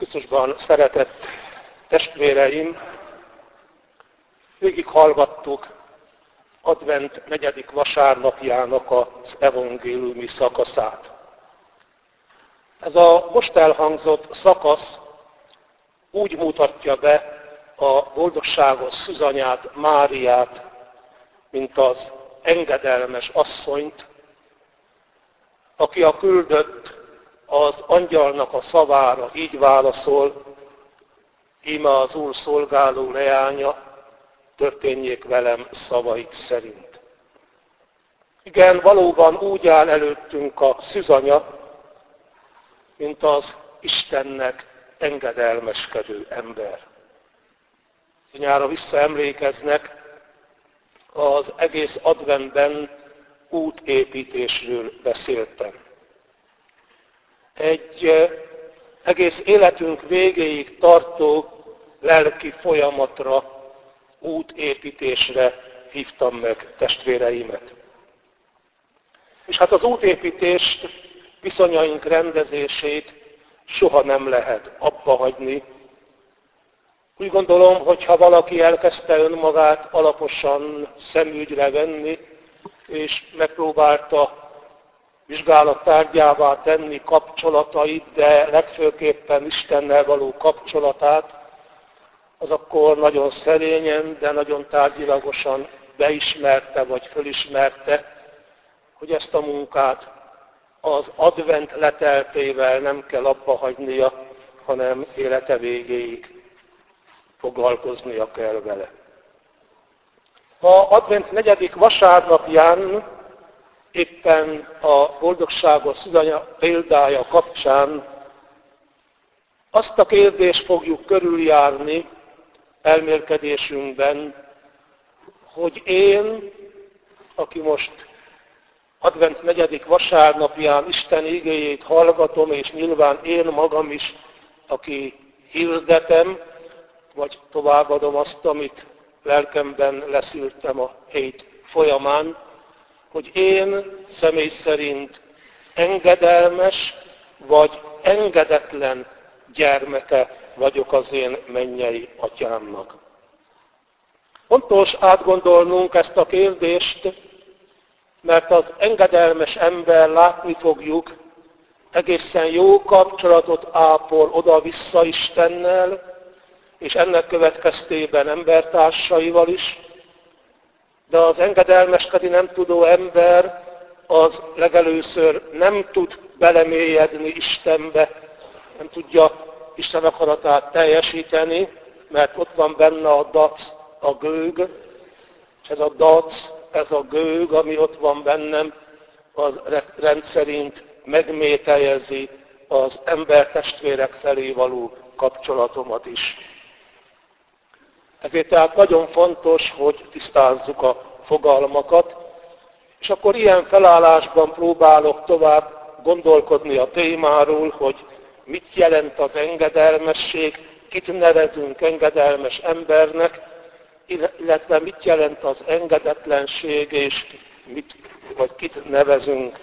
Krisztusban szeretett testvéreim, végighallgattuk advent 4. vasárnapjának az evangéliumi szakaszát. Ez a most elhangzott szakasz úgy mutatja be a boldogságos szűzanyát, Máriát, mint az engedelmes asszonyt, aki a küldött az angyalnak a szavára így válaszol: íme az Úr szolgáló leánya, történjék velem szavaik szerint. Igen, valóban úgy áll előttünk a szűzanya, mint az Istennek engedelmeskedő ember. Nyára visszaemlékeznek, az egész adventben útépítésről beszéltem. Egy egész életünk végéig tartó lelki folyamatra, útépítésre hívtam meg testvéreimet. És hát az útépítést, viszonyaink rendezését soha nem lehet abba hagyni. Úgy gondolom, hogy ha valaki elkezdte önmagát alaposan szemügyre venni, és megpróbálta vizsgálat tárgyává tenni kapcsolatait, de legfőképpen Istennel való kapcsolatát, az akkor nagyon szerényen, de nagyon tárgyilagosan beismerte vagy fölismerte, hogy ezt a munkát az advent leteltével nem kell abba hagynia, hanem élete végéig foglalkoznia kell vele. Ma advent 4. vasárnapján, éppen a boldogságos szűzanya példája kapcsán azt a kérdést fogjuk körüljárni elmélkedésünkben, hogy én, aki most advent 4. vasárnapján Isten igéjét hallgatom, és nyilván én magam is, aki hirdetem, vagy továbbadom azt, amit lelkemben leszűrtem a hét folyamán, hogy én személy szerint engedelmes vagy engedetlen gyermeke vagyok az én mennyei atyámnak. Fontos átgondolnunk ezt a kérdést, mert az engedelmes ember, látni fogjuk, egészen jó kapcsolatot ápol oda-vissza Istennel, és ennek következtében embertársaival is, de az engedelmeskedni nem tudó ember az legelőször nem tud belemélyedni Istenbe, nem tudja Isten akaratát teljesíteni, mert ott van benne a dac, a gőg, és ez a dac, ez a gőg, ami ott van bennem, az rendszerint megmételjezi az embertestvérek felé való kapcsolatomat is. Ezért tehát nagyon fontos, hogy tisztázzuk a fogalmakat, és akkor ilyen felállásban próbálok tovább gondolkodni a témáról, hogy mit jelent az engedelmesség, kit nevezünk engedelmes embernek, illetve mit jelent az engedetlenség, és kit nevezünk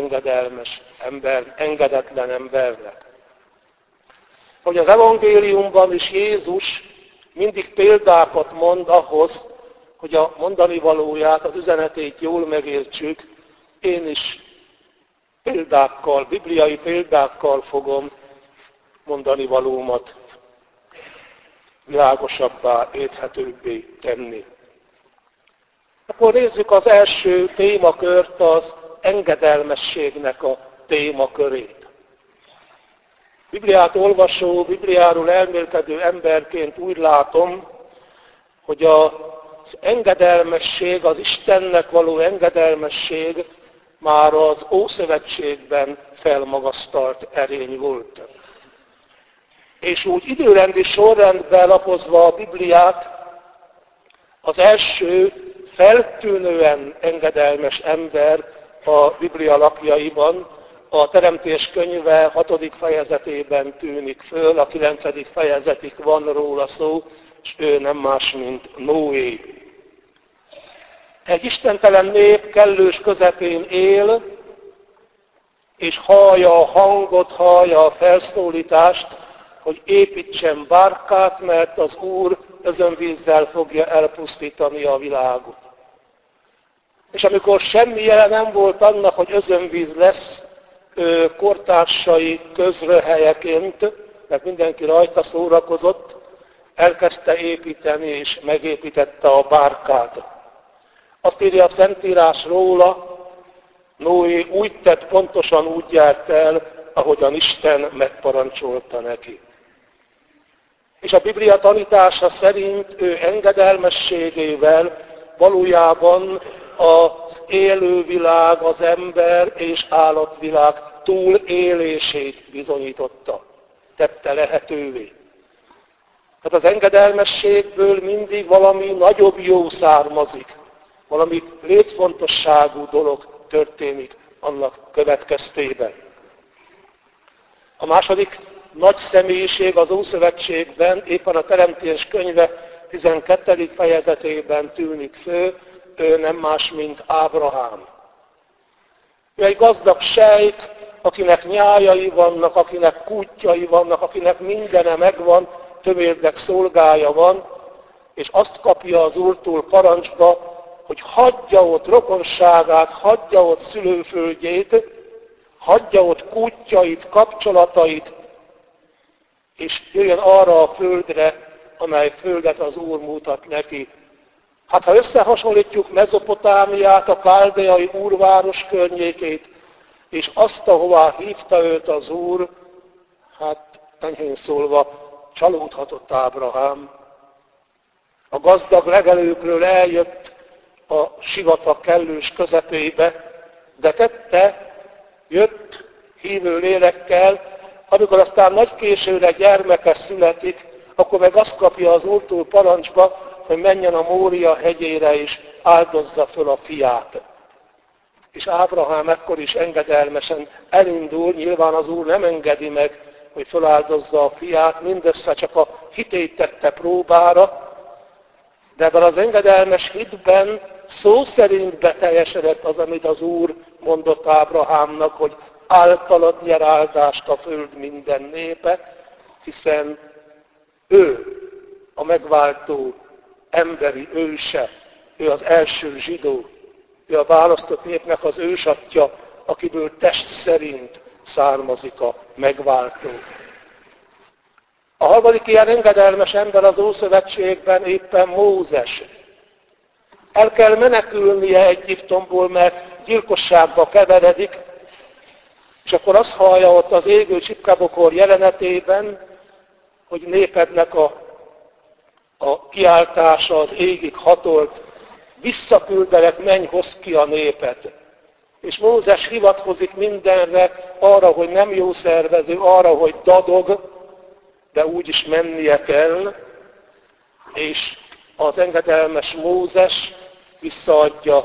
engedetlen embernek. Hogy az evangéliumban is Jézus mindig példákat mond ahhoz, hogy a mondani valóját, az üzenetét jól megértsük, én is példákkal, bibliai példákkal fogom mondani valómat világosabbá, érthetőbbé tenni. Akkor nézzük az első témakört, az engedelmességnek a témakörét. Bibliát olvasó, Bibliáról elmélkedő emberként úgy látom, hogy az engedelmesség, az Istennek való engedelmesség már az Ószövetségben felmagasztalt erény volt. És úgy időrendi sorrendben lapozva a Bibliát, az első feltűnően engedelmes ember a Biblia lapjaiban a Teremtés könyve 6. fejezetében tűnik föl, a 9. fejezetig van róla szó, és ő nem más, mint Noé. Egy istentelen nép kellős közepén él, és hallja a hangot, hallja a felszólítást, hogy építsen bárkát, mert az Úr özönvízzel fogja elpusztítani a világot. És amikor semmi jele nem volt annak, hogy özönvíz lesz, kortársai közröhelyeként, mert mindenki rajta szórakozott, elkezdte építeni és megépítette a bárkát. Azt írja a Szentírás róla, Noé úgy tett, pontosan úgy járt el, ahogyan Isten megparancsolta neki. És a Biblia tanítása szerint ő engedelmességével valójában az élővilág, az ember és állatvilág túlélését bizonyította, tette lehetővé. Tehát az engedelmességből mindig valami nagyobb jó származik, valami létfontosságú dolog történik annak következtében. A második nagy személyiség az Ószövetségben, éppen a Teremtés könyve 12. fejezetében tűnik fő, ő nem más, mint Ábrahám. Ő egy gazdag sejk, akinek nyájai vannak, akinek kútjai vannak, akinek mindene megvan, tömérdek szolgája van, és azt kapja az Úrtól parancsba, hogy hagyja ott rokonságát, hagyja ott szülőföldjét, hagyja ott kútjait, kapcsolatait, és jöjjön arra a földre, amely földet az Úr mutat neki. Hát ha összehasonlítjuk Mezopotámiát, a káldeai úrváros környékét, és azt, ahová hívta őt az Úr, hát enyhén szólva, csalódhatott Ábrahám. A gazdag legelőkről eljött a sivatag kellős közepébe, de tette, jött hívő lélekkel, amikor aztán nagy későre gyermeke születik, akkor meg azt kapja az Úrtól parancsba, hogy menjen a Mória hegyére és áldozza föl a fiát. És Ábrahám ekkor is engedelmesen elindul, nyilván az Úr nem engedi meg, hogy feláldozza a fiát, mindössze csak a hitét tette próbára, de ebben az engedelmes hitben szó szerint beteljesedett az, amit az Úr mondott Ábrahámnak, hogy általad nyer áldást a föld minden népe, hiszen ő a megváltó emberi őse, ő az első zsidó, ő a választott népnek az ősatja, akiből test szerint származik a megváltó. A harmadik ilyen engedelmes ember az Ószövetségben éppen Mózes. El kell menekülnie Egyiptomból, mert gyilkosságba keveredik, és akkor azt hallja ott az égő csipkabokor jelenetében, hogy népednek a kiáltása az égig hatolt, visszaküldelek, menj, hozd ki a népet. És Mózes hivatkozik mindenre, arra, hogy nem jó szervező, arra, hogy dadog, de úgy is mennie kell, és az engedelmes Mózes visszaadja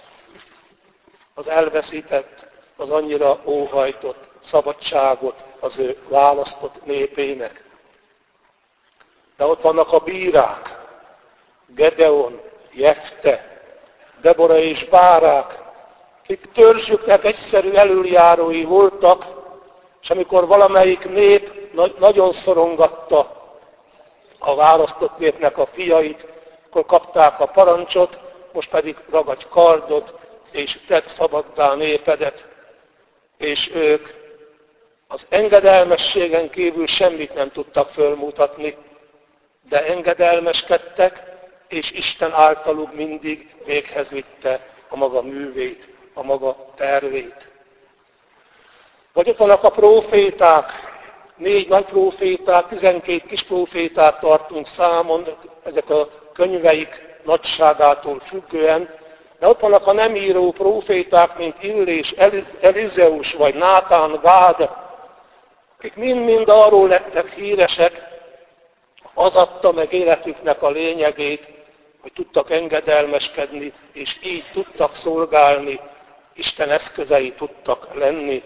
az elveszített, az annyira óhajtott szabadságot az ő választott népének. De ott vannak a bírák, Gedeon, Jefte, Debora és Bárák, akik törzsüknek egyszerű elöljárói voltak, és amikor valamelyik nép nagyon szorongatta a választott népnek a fiait, akkor kapták a parancsot, most pedig ragadj kardot, és tedd szabaddá népedet. És ők az engedelmességen kívül semmit nem tudtak fölmutatni, de engedelmeskedtek, és Isten általuk mindig véghez vitte a maga művét, a maga tervét. Vagy ott vannak a próféták, 4 nagy próféták, 12 kis prófétát tartunk számon, ezek a könyveik nagyságától függően, de ott vannak a nem író próféták, mint Illés, Elizeus vagy Nátán, Gád, akik mind-mind arról lettek híresek, az adta meg életüknek a lényegét, hogy tudtak engedelmeskedni, és így tudtak szolgálni, Isten eszközei tudtak lenni.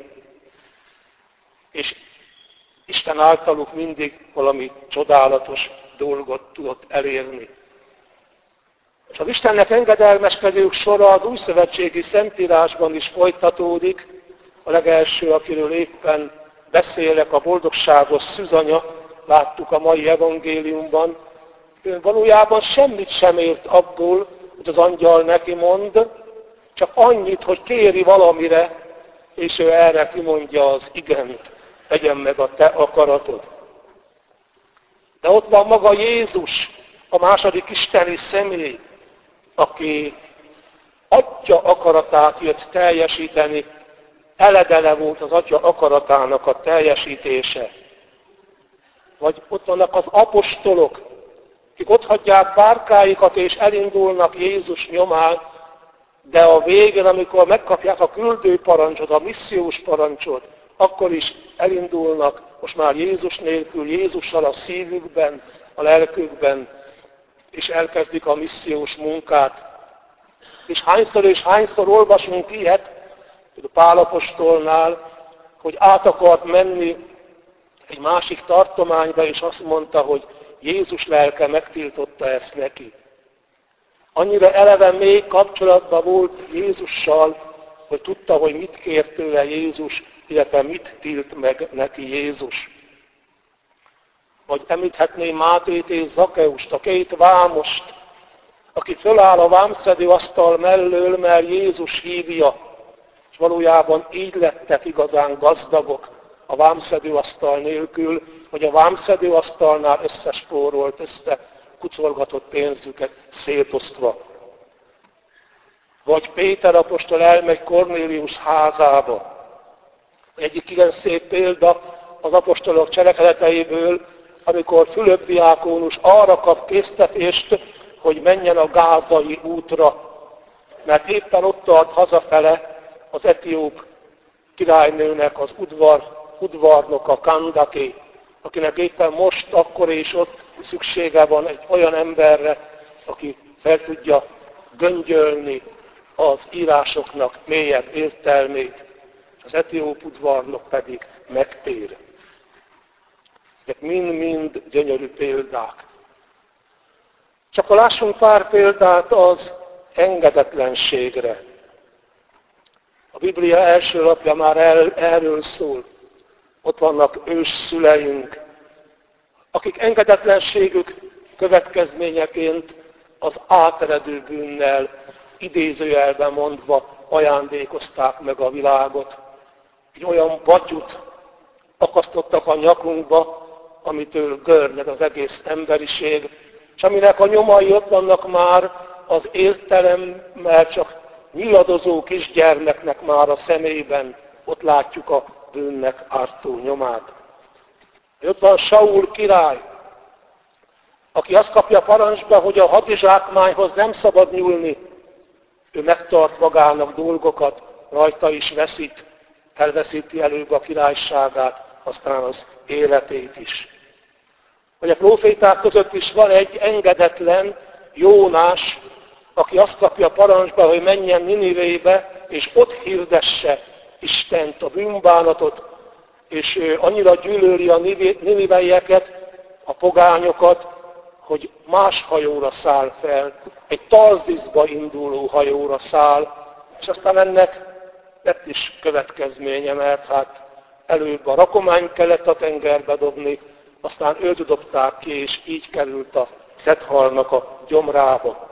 És Isten általuk mindig valami csodálatos dolgot tudott elérni. És az Istennek engedelmeskedők sora az újszövetségi Szentírásban is folytatódik. A legelső, akiről éppen beszélek, a boldogságos szűzanya, láttuk a mai evangéliumban, ő valójában semmit sem ért abból, hogy az angyal neki mond, csak annyit, hogy kéri valamire, és ő erre kimondja az igent, legyen meg a te akaratod. De ott van maga Jézus, a második isteni személy, aki Atya akaratát jött teljesíteni, eledele volt az Atya akaratának a teljesítése. Vagy ott vannak az apostolok, akik otthagyják bárkáikat és elindulnak Jézus nyomán, de a végén, amikor megkapják a küldő parancsot, a missziós parancsot, akkor is elindulnak, most már Jézus nélkül, Jézussal a szívükben, a lelkükben, és elkezdik a missziós munkát. És hányszor olvasunk ilyet, a Pál apostolnál, hogy át akart menni egy másik tartományba, és azt mondta, hogy Jézus lelke megtiltotta ezt neki. Annyira eleve mély kapcsolatban volt Jézussal, hogy tudta, hogy mit kér tőle Jézus, illetve mit tilt meg neki Jézus. Vagy említhetném Mátét és Zakeust, a két vámost, aki föláll a vámszedő asztal mellől, mert Jézus hívja, és valójában így lettek igazán gazdagok a vámszedő asztal nélkül, hogy a vámszedő asztalnál összespórolt, kucorgatott pénzüket szétosztva. Vagy Péter apostol elmegy Kornélius házába. Egyik igen szép példa az apostolok cselekedeteiből, amikor Fülöp diákónus arra kap késztetést, hogy menjen a gázai útra, mert éppen ott tart hazafele az etióp királynőnek az udvarnoka Kandake, akinek éppen most, akkor és ott szüksége van egy olyan emberre, aki fel tudja göngyölni az írásoknak mélyebb értelmét, az etióp udvarnok pedig megtér. Ezek mind-mind gyönyörű példák. Csak ha lássunk pár példát az engedetlenségre. A Biblia első lapja már erről szól. Ott vannak ősszüleink, akik engedetlenségük következményeként az áteredő bűnnel, idézőjelben mondva ajándékozták meg a világot. Egy olyan batyut akasztottak a nyakunkba, amitől görnyed az egész emberiség, és aminek a nyomai ott vannak már az értelemmel csak nyiladozó kisgyermeknek már a szemében, ott látjuk a bűnnek ártó nyomát. Ott van Saul király, aki azt kapja parancsba, hogy a hadizsákmányhoz nem szabad nyúlni. Ő megtart magának dolgokat, rajta is veszít, elveszíti előbb a királyságát, aztán az életét is. Vagy a próféták között is van egy engedetlen Jónás, aki azt kapja parancsba, hogy menjen Ninivébe, és ott hirdesse Istent, a bűnbánatot, és ő annyira gyűlöli a niniveieket, a pogányokat, hogy más hajóra száll fel, egy Tarziszba induló hajóra száll, és aztán ennek lett is következménye, mert hát előbb a rakományt kellett a tengerbe dobni, aztán őt dobták ki, és így került a szedhalnak a gyomrába.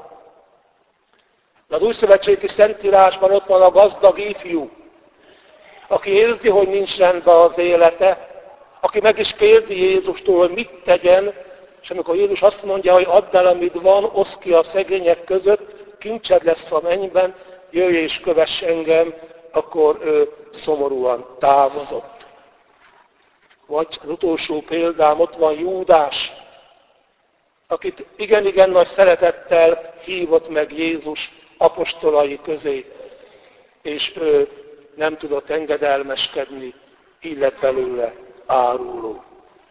De az újszövetségi szentírásban ott van a gazdag ifjú, aki érzi, hogy nincs rendben az élete, aki meg is kérdi Jézustól, hogy mit tegyen, és amikor Jézus azt mondja, hogy add el, amit van, oszd ki a szegények között, kincsed lesz a mennyben, jöjj és kövess engem, akkor ő szomorúan távozott. Vagy az utolsó példám, ott van Júdás, akit igen-igen nagy szeretettel hívott meg Jézus apostolai közé, és ő nem tudott engedelmeskedni, így lett belőle áruló.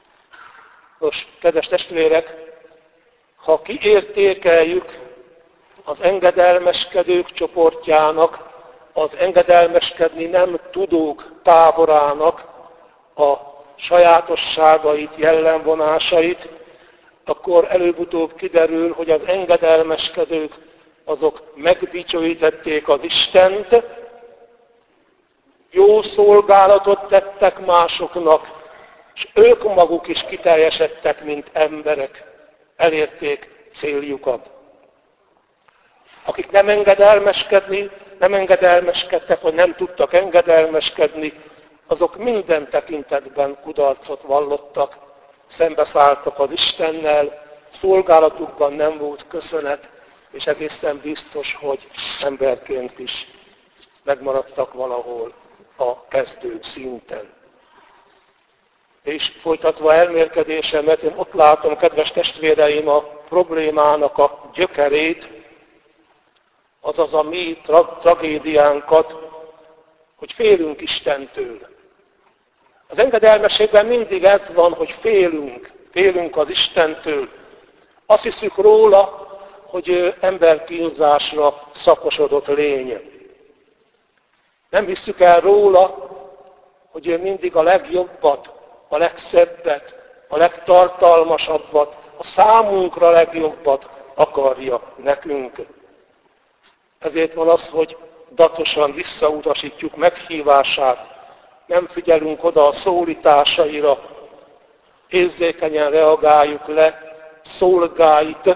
Nos, kedves testvérek, ha kiértékeljük az engedelmeskedők csoportjának, az engedelmeskedni nem tudók táborának a sajátosságait, jellemvonásait, akkor előbb-utóbb kiderül, hogy az engedelmeskedők azok megdicsőítették az Istent, jó szolgálatot tettek másoknak, és ők maguk is kiteljesedtek, mint emberek, elérték céljukat. Akik nem engedelmeskedtek, vagy nem tudtak engedelmeskedni, azok minden tekintetben kudarcot vallottak, szembeszálltak az Istennel, szolgálatukban nem volt köszönet, és egészen biztos, hogy emberként is megmaradtak valahol a kezdő szinten. És folytatva elmélkedésemet, én ott látom, kedves testvéreim, a problémának a gyökerét, azaz a mi tragédiánkat, hogy félünk Istentől. Az engedelmességben mindig ez van, hogy félünk az Istentől. Azt hiszük róla, hogy ő emberkínzásra szakosodott lény. Nem hiszük el róla, hogy ő mindig a legjobbat, a legszebbet, a legtartalmasabbat, a számunkra legjobbat akarja nekünk. Ezért van az, hogy daccosan visszautasítjuk meghívását, nem figyelünk oda a szólításaira, érzékenyen reagáljuk le szolgáit,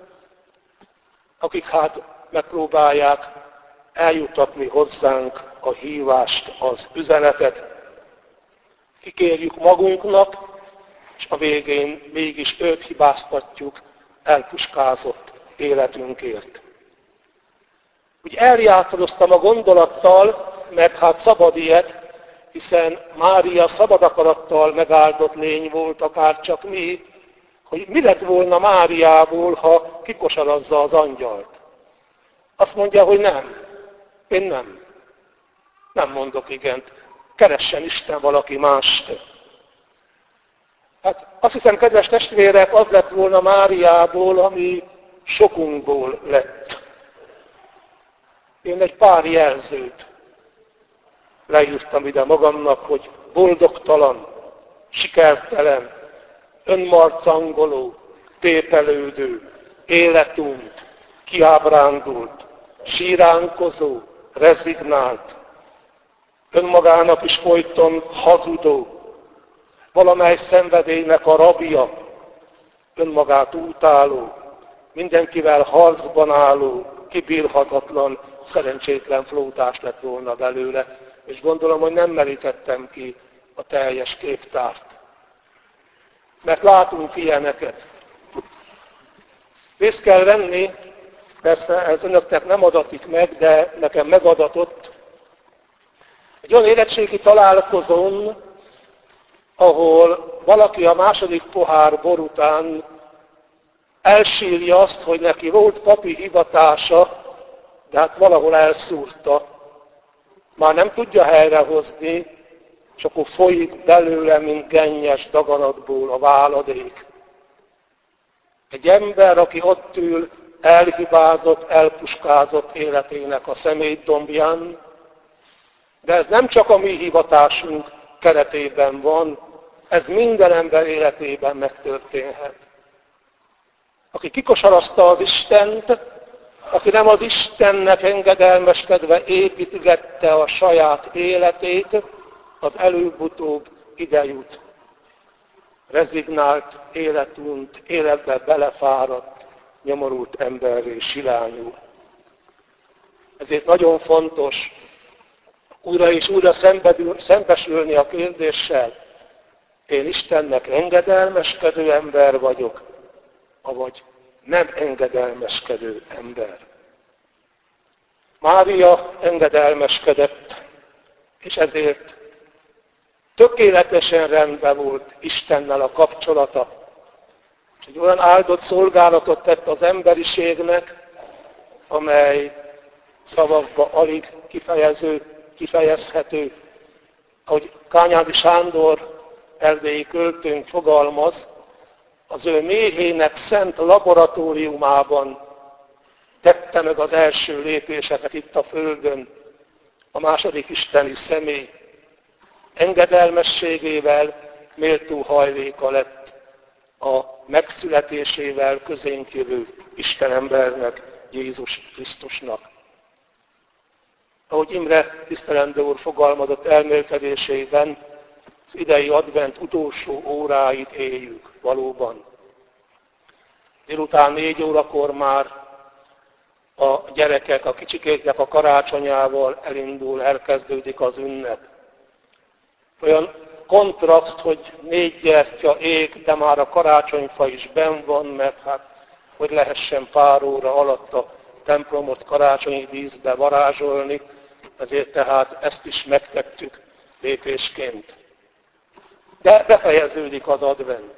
akik megpróbálják eljutatni hozzánk a hívást, az üzenetet. Kikérjük magunknak, és a végén mégis őt hibáztatjuk elpuskázott életünkért. Úgy eljátszadoztam a gondolattal, mert szabad ilyet, hiszen Mária szabad akarattal megáldott lény volt, akár csak mi, hogy mi lett volna Máriából, ha kikosarazza az angyalt. Azt mondja, hogy nem. Én nem. Nem mondok igent. Keressen Isten valaki mást. Azt hiszem, kedves testvérek, az lett volna Máriából, ami sokunkból lett. Én egy pár jelzőt leírtam ide magamnak, hogy boldogtalan, sikertelen, önmarcangoló, tépelődő, életunt, kiábrándult, síránkozó, rezignált, önmagának is folyton hazudó, valamely szenvedélynek a rabja, önmagát utáló, mindenkivel harcban álló, kibírhatatlan, szerencsétlen flótás lett volna belőle, és gondolom, hogy nem merítettem ki a teljes képtárt. Mert látunk ilyeneket. Részt kell venni, persze ez önöknek nem adatik meg, de nekem megadatott, egy olyan érettségi találkozón, ahol valaki a második pohár bor után elsírja azt, hogy neki volt papi hivatása, de valahol elszúrta. Már nem tudja helyrehozni, és akkor folyik belőle, mint gennyes daganatból a váladék. Egy ember, aki ott ül, elhibázott, elpuskázott életének a szemétdombján, de ez nem csak a mi hivatásunk keretében van, ez minden ember életében megtörténhet. Aki kikosarazta az Istent, aki nem az Istennek engedelmeskedve építgette a saját életét, az előbb-utóbb ide jut. Rezignált, életunt, életbe belefáradt, nyomorult emberré silányul. Ezért nagyon fontos újra és újra szembesülni a kérdéssel, én Istennek engedelmeskedő ember vagyok, avagy nem engedelmeskedő ember. Mária engedelmeskedett, és ezért tökéletesen rendben volt Istennel a kapcsolata. És egy olyan áldott szolgálatot tett az emberiségnek, amely szavakba alig kifejezhető. Ahogy Kányádi Sándor erdélyi költőnk fogalmaz, az ő méhének szent laboratóriumában tette meg az első lépéseket itt a földön, a második isteni személy. Engedelmességével méltó hajléka lett a megszületésével közénk jövő Istenembernek, Jézus Krisztusnak. Ahogy Imre tisztelendő úr fogalmazott elmélkedésében, az idei advent utolsó óráit éljük valóban. Délután 4 órakor már a gyerekek, a kicsikéknek a karácsonyával elkezdődik az ünnep. Olyan kontraszt, hogy 4 gyertya ég, de már a karácsonyfa is benn van, mert hát hogy lehessen pár óra alatt a templomot karácsonyi díszbe varázsolni, ezért tehát ezt is megtettük lépésként. De befejeződik az advent.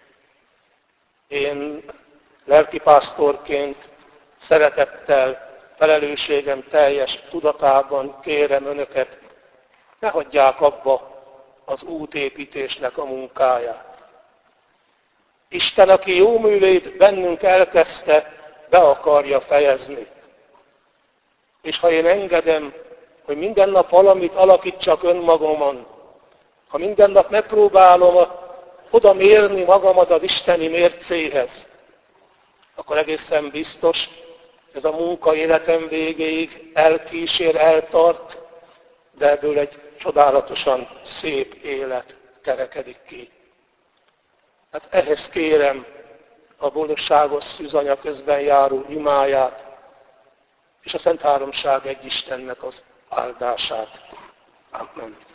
Én lelkipásztorként szeretettel, felelősségem teljes tudatában kérem önöket, ne hagyják abba az útépítésnek a munkáját. Isten, aki jó művét bennünk elkezdte, be akarja fejezni. És ha én engedem, hogy minden nap valamit alakítsak önmagamon, ha minden nap megpróbálom oda mérni magamat az isteni mércéhez, akkor egészen biztos, ez a munka életem végéig elkísér, eltart, de ebből egy csodálatosan szép élet kerekedik ki. Hát ehhez kérem a boldogságos szűzanya közben járó imáját, és a Szent Háromság egy Istennek az áldását. Amen.